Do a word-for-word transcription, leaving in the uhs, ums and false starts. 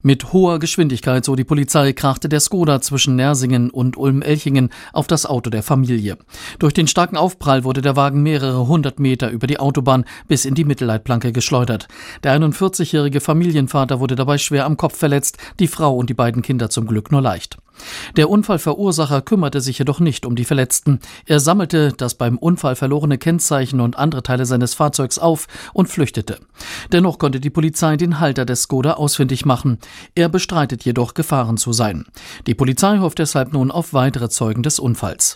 Mit hoher Geschwindigkeit, so die Polizei, krachte der Skoda zwischen Nersingen und Ulm-Elchingen auf das Auto der Familie. Durch den starken Aufprall wurde der Wagen mehrere hundert Meter über die Autobahn bis in die Mittelleitplanke geschleudert. Der einundvierzigjährige Familienvater wurde dabei schwer am Kopf verletzt, die Frau und die beiden Kinder zum Glück nur leicht. Der Unfallverursacher kümmerte sich jedoch nicht um die Verletzten. Er sammelte das beim Unfall verlorene Kennzeichen und andere Teile seines Fahrzeugs auf und flüchtete. Dennoch konnte die Polizei den Halter des Skoda ausfindig machen. Er bestreitet jedoch, gefahren zu sein. Die Polizei hofft deshalb nun auf weitere Zeugen des Unfalls.